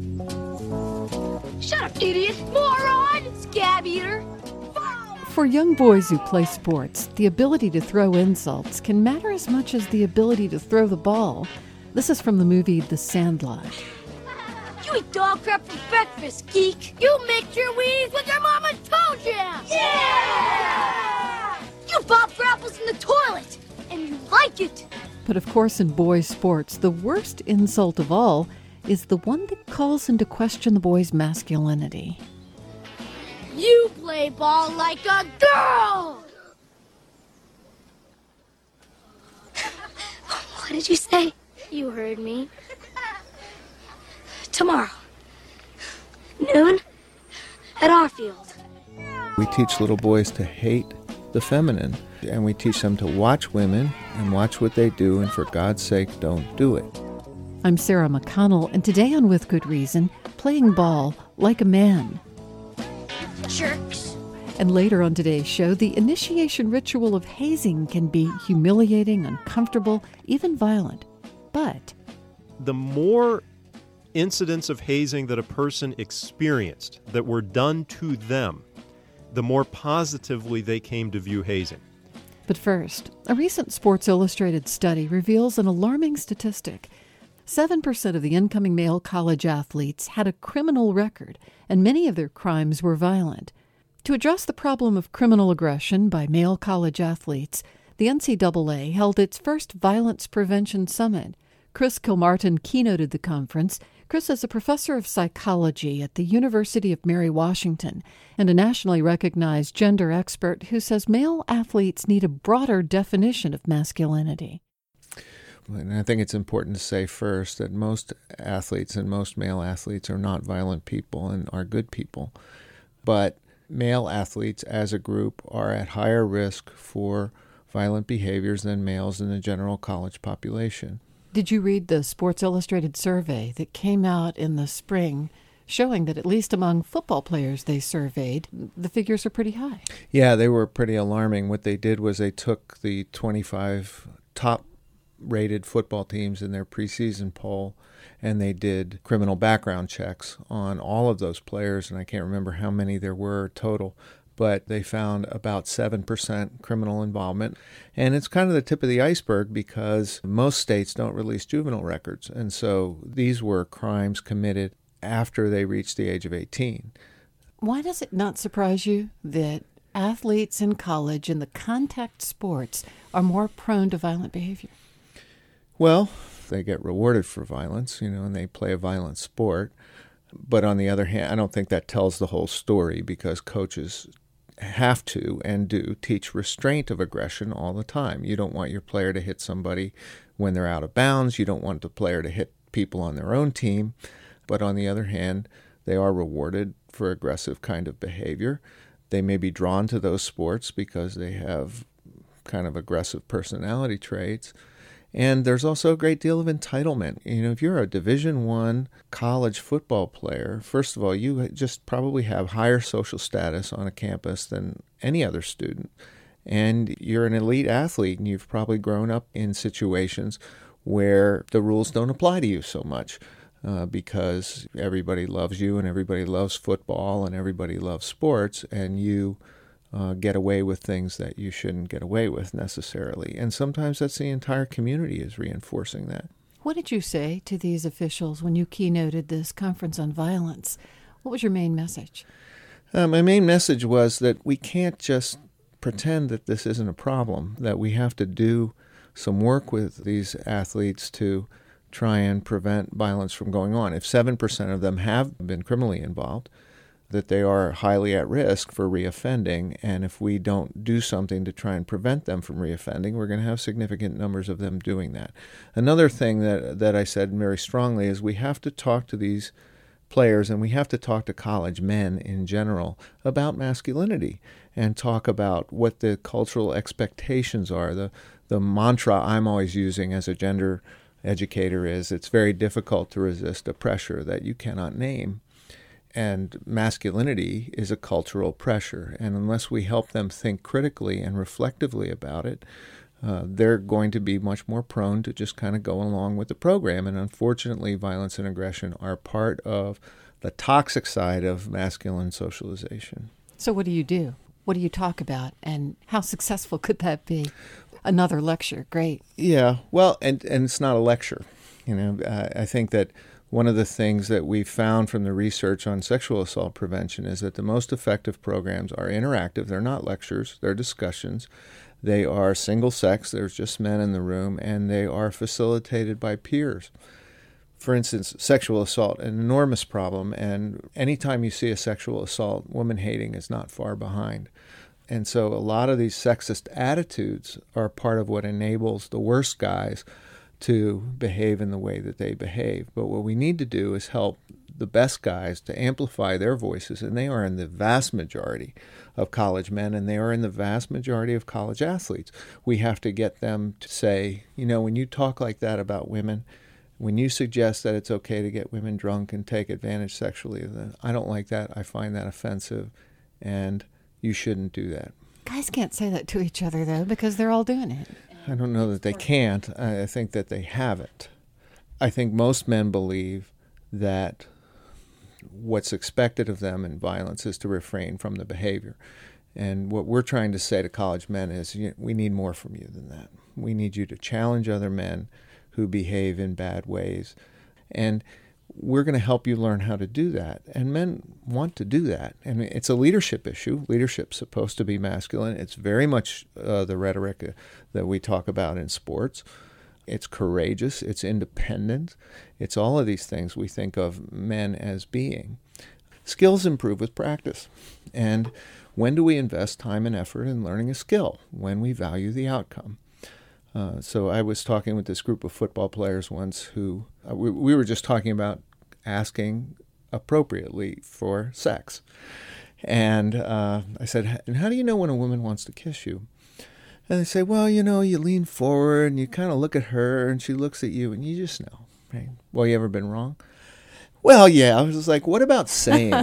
Shut up, idiot! Moron! Scab eater! For young boys who play sports, the ability to throw insults can matter as much as the ability to throw the ball. This is from the movie The Sandlot. You eat dog crap for breakfast, geek! You mix your weeds with your mama's toe jam! Yeah! You pop for apples in the toilet, and you like it! But of course, in boys' sports, the worst insult of all is the one that calls into question the boy's masculinity. You play ball like a girl! What did you say? You heard me. Tomorrow, noon, at our field. We teach little boys to hate the feminine, and we teach them to watch women and watch what they do, and for God's sake, don't do it. I'm Sarah McConnell, and today on With Good Reason, playing ball like a man. Jerks. And later on today's show, the initiation ritual of hazing can be humiliating, uncomfortable, even violent. But the more incidents of hazing that a person experienced that were done to them, the more positively they came to view hazing. But first, a recent Sports Illustrated study reveals an alarming statistic. 7% of the incoming male college athletes had a criminal record, and many of their crimes were violent. To address the problem of criminal aggression by male college athletes, the NCAA held its first Violence Prevention Summit. Chris Kilmartin keynoted the conference. Chris is a professor of psychology at the University of Mary Washington and a nationally recognized gender expert who says male athletes need a broader definition of masculinity. And I think it's important to say first that most athletes and most male athletes are not violent people and are good people. But male athletes as a group are at higher risk for violent behaviors than males in the general college population. Did you read the Sports Illustrated survey that came out in the spring showing that at least among football players they surveyed, the figures are pretty high? Yeah, they were pretty alarming. What they did was they took the 25 top-rated football teams in their preseason poll, and they did criminal background checks on all of those players, and I can't remember how many there were total, but they found about 7% criminal involvement. And it's kind of the tip of the iceberg because most states don't release juvenile records. And so these were crimes committed after they reached the age of 18. Why does it not surprise you that athletes in college in the contact sports are more prone to violent behavior? Well, they get rewarded for violence, and they play a violent sport. But on the other hand, I don't think that tells the whole story because coaches have to and do teach restraint of aggression all the time. You don't want your player to hit somebody when they're out of bounds. You don't want the player to hit people on their own team. But on the other hand, they are rewarded for aggressive kind of behavior. They may be drawn to those sports because they have kind of aggressive personality traits. And there's also a great deal of entitlement. If you're a Division I college football player, first of all, you just probably have higher social status on a campus than any other student. And you're an elite athlete, and you've probably grown up in situations where the rules don't apply to you so much because everybody loves you and everybody loves football and everybody loves sports, and you get away with things that you shouldn't get away with necessarily. And sometimes that's the entire community is reinforcing that. What did you say to these officials when you keynoted this conference on violence? What was your main message? My main message was that we can't just pretend that this isn't a problem, that we have to do some work with these athletes to try and prevent violence from going on. If 7% of them have been criminally involved, that they are highly at risk for reoffending, and if we don't do something to try and prevent them from reoffending, we're going to have significant numbers of them doing that. Another thing that I said very strongly is we have to talk to these players, and we have to talk to college men in general about masculinity and talk about what the cultural expectations are. The mantra I'm always using as a gender educator is it's very difficult to resist a pressure that you cannot name. And masculinity is a cultural pressure. And unless we help them think critically and reflectively about it, they're going to be much more prone to just kind of go along with the program. And unfortunately, violence and aggression are part of the toxic side of masculine socialization. So what do you do? What do you talk about? And how successful could that be? Another lecture. Great. Yeah. Well, and it's not a lecture. I think that one of the things that we've found from the research on sexual assault prevention is that the most effective programs are interactive. They're not lectures. They're discussions. They are single sex. There's just men in the room, and they are facilitated by peers. For instance, sexual assault, an enormous problem, and anytime you see a sexual assault, woman hating is not far behind. And so a lot of these sexist attitudes are part of what enables the worst guys to behave in the way that they behave. But what we need to do is help the best guys to amplify their voices, and they are in the vast majority of college men, and they are in the vast majority of college athletes. We have to get them to say, when you talk like that about women, when you suggest that it's okay to get women drunk and take advantage sexually of them, I don't like that. I find that offensive, and you shouldn't do that. Guys can't say that to each other, though, because they're all doing it. I don't know that they can't. I think that they haven't. I think most men believe that what's expected of them in violence is to refrain from the behavior. And what we're trying to say to college men is, we need more from you than that. We need you to challenge other men who behave in bad ways. And we're going to help you learn how to do that. And men want to do that. And it's a leadership issue. Leadership's supposed to be masculine. It's very much the rhetoric that we talk about in sports. It's courageous. It's independent. It's all of these things we think of men as being. Skills improve with practice. And when do we invest time and effort in learning a skill? When we value the outcome. So I was talking with this group of football players once who we were just talking about asking appropriately for sex. And I said, and how do you know when a woman wants to kiss you? And they say, well, you lean forward and you kind of look at her and she looks at you and you just know. Right? Well, you ever been wrong? Well, yeah. I was just like, what about saying?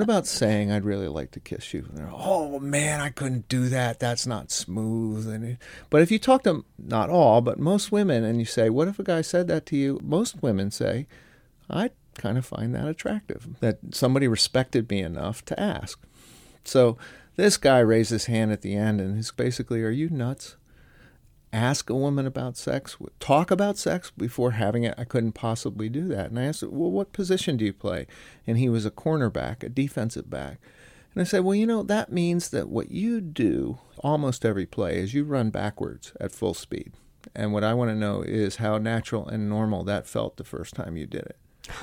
I'd really like to kiss you? And they're, oh, man, I couldn't do that. That's not smooth. But if you talk to, not all, but most women, and you say, what if a guy said that to you? Most women say, I kind of find that attractive, that somebody respected me enough to ask. So this guy raised his hand at the end, and he's basically, are you nuts? Ask a woman about sex, talk about sex before having it. I couldn't possibly do that. And I asked, well, what position do you play? And he was a cornerback, a defensive back. And I said, well, that means that what you do almost every play is you run backwards at full speed. And what I want to know is how natural and normal that felt the first time you did it.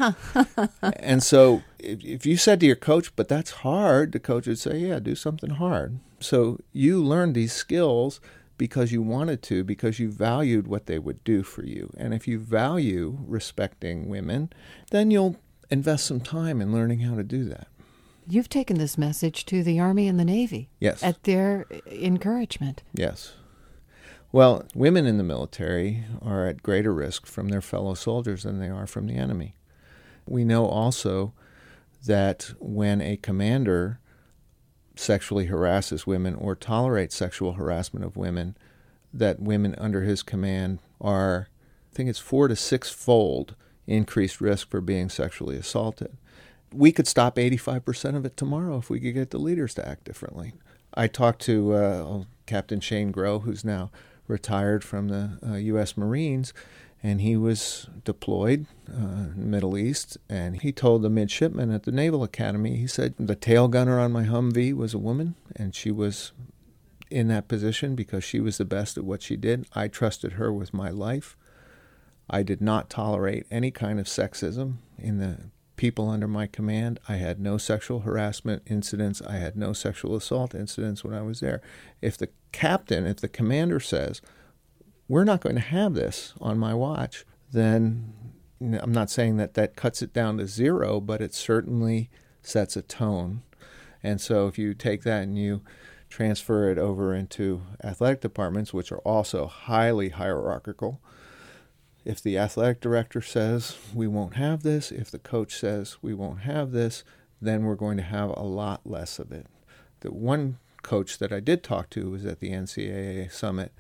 And so if you said to your coach, but that's hard, the coach would say, yeah, do something hard. So you learned these skills because you wanted to, because you valued what they would do for you. And if you value respecting women, then you'll invest some time in learning how to do that. You've taken this message to the Army and the Navy. Yes. At their encouragement. Yes. Well, women in the military are at greater risk from their fellow soldiers than they are from the enemy. We know also that when a commander sexually harasses women or tolerates sexual harassment of women, that women under his command are, I think it's 4 to 6-fold increased risk for being sexually assaulted. We could stop 85% of it tomorrow if we could get the leaders to act differently. I talked to Captain Shane Grow, who's now retired from the U.S. Marines, and he was deployed in the Middle East, and he told the midshipman at the Naval Academy, he said, the tail gunner on my Humvee was a woman, and she was in that position because she was the best at what she did. I trusted her with my life. I did not tolerate any kind of sexism in the people under my command. I had no sexual harassment incidents. I had no sexual assault incidents when I was there. If the commander says, we're not going to have this on my watch, then I'm not saying that cuts it down to zero, but it certainly sets a tone. And so if you take that and you transfer it over into athletic departments, which are also highly hierarchical, if the athletic director says we won't have this, if the coach says we won't have this, then we're going to have a lot less of it. The one coach that I did talk to was at the NCAA summit.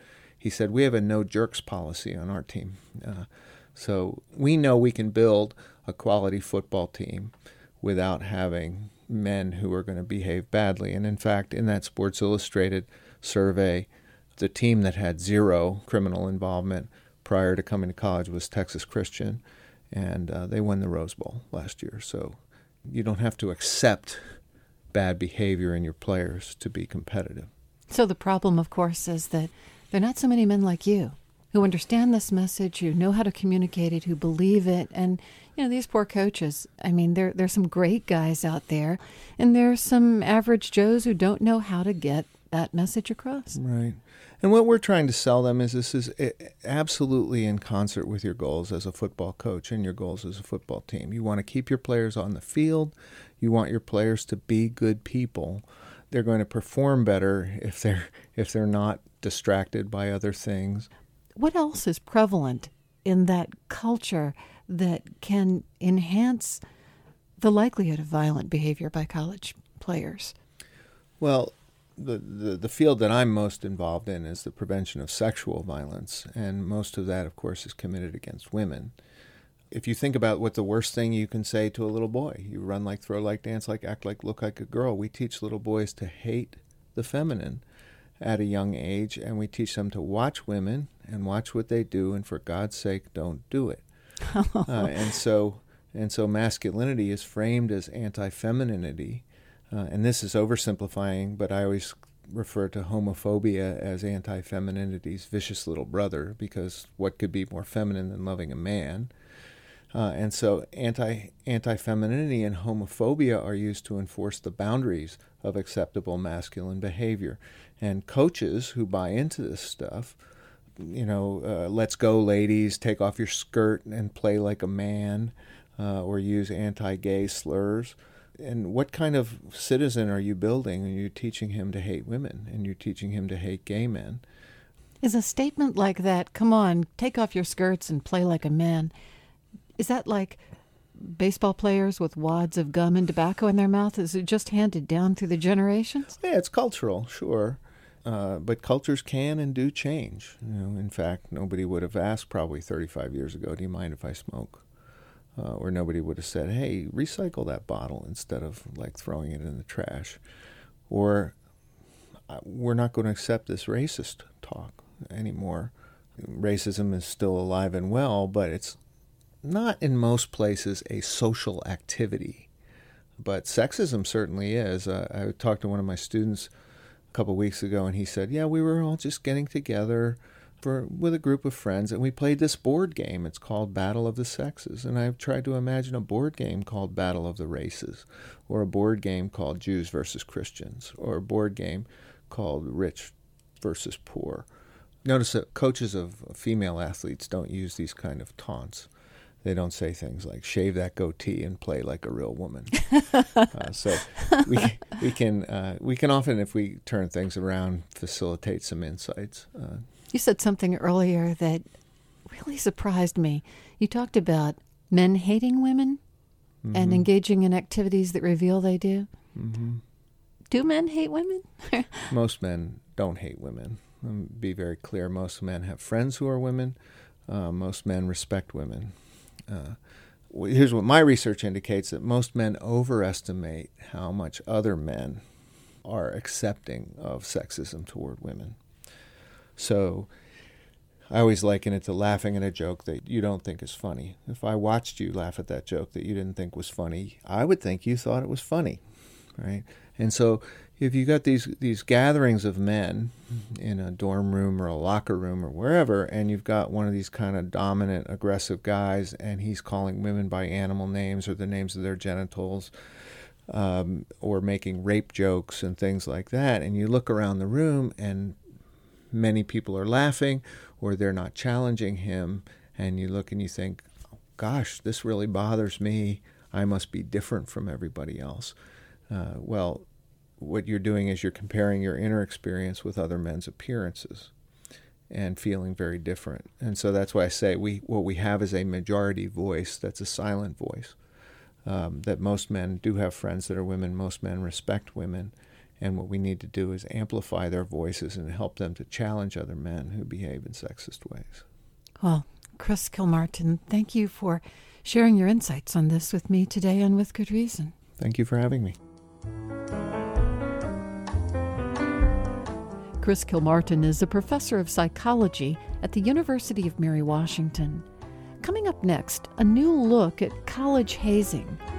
he said, we have a no jerks policy on our team. So we know we can build a quality football team without having men who are going to behave badly. And in fact, in that Sports Illustrated survey, the team that had 0 criminal involvement prior to coming to college was Texas Christian, and they won the Rose Bowl last year. So you don't have to accept bad behavior in your players to be competitive. So the problem, of course, is that there are not so many men like you who understand this message, who know how to communicate it, who believe it. And, these poor coaches, I mean, there's some great guys out there, and there's some average Joes who don't know how to get that message across. Right. And what we're trying to sell them is this is absolutely in concert with your goals as a football coach and your goals as a football team. You want to keep your players on the field. You want your players to be good people. They're going to perform better if they're not distracted by other things. What else is prevalent in that culture that can enhance the likelihood of violent behavior by college players? Well, the field that I'm most involved in is the prevention of sexual violence, and most of that, of course, is committed against women. If you think about what the worst thing you can say to a little boy, you run like, throw like, dance like, act like, look like a girl. We teach little boys to hate the feminine at a young age, and we teach them to watch women and watch what they do, and for God's sake, don't do it. And so masculinity is framed as anti-femininity, and this is oversimplifying, but I always refer to homophobia as anti-femininity's vicious little brother, because what could be more feminine than loving a man? And so anti-femininity and homophobia are used to enforce the boundaries of acceptable masculine behavior. And coaches who buy into this stuff, let's go ladies, take off your skirt and play like a man, or use anti-gay slurs. And what kind of citizen are you building when you're teaching him to hate women and you're teaching him to hate gay men? Is a statement like that, come on, take off your skirts and play like a man, is that like baseball players with wads of gum and tobacco in their mouth? Is it just handed down through the generations? Yeah, it's cultural, sure. But cultures can and do change. In fact, nobody would have asked probably 35 years ago, do you mind if I smoke? Or nobody would have said, hey, recycle that bottle instead of like throwing it in the trash. Or we're not going to accept this racist talk anymore. Racism is still alive and well, but it's not in most places a social activity. But sexism certainly is. I talked to one of my students a couple of weeks ago, and he said, yeah, we were all just getting together with a group of friends, and we played this board game. It's called Battle of the Sexes. And I've tried to imagine a board game called Battle of the Races, or a board game called Jews versus Christians, or a board game called Rich versus Poor. Notice that coaches of female athletes don't use these kind of taunts. They don't say things like, shave that goatee and play like a real woman. So we can often, if we turn things around, facilitate some insights. You said something earlier that really surprised me. You talked about men hating women and engaging in activities that reveal they do. Mm-hmm. Do men hate women? Most men don't hate women. Be very clear. Most men have friends who are women. Most men respect women. Here's what my research indicates, that most men overestimate how much other men are accepting of sexism toward women. So I always liken it to laughing at a joke that you don't think is funny. If I watched you laugh at that joke that you didn't think was funny, I would think you thought it was funny, right? And so if you got these gatherings of men in a dorm room or a locker room or wherever, and you've got one of these kind of dominant, aggressive guys, and he's calling women by animal names or the names of their genitals, or making rape jokes and things like that, and you look around the room and many people are laughing or they're not challenging him, and you look and you think, oh, gosh, this really bothers me. I must be different from everybody else. Well, what you're doing is you're comparing your inner experience with other men's appearances and feeling very different. And so that's why I say what we have is a majority voice that's a silent voice, that most men do have friends that are women, most men respect women, And what we need to do is amplify their voices and help them to challenge other men who behave in sexist ways. Well, Chris Kilmartin, thank you for sharing your insights on this with me today, and with good reason. Thank you for having me. Chris Kilmartin is a professor of psychology at the University of Mary Washington. Coming up next, a new look at college hazing.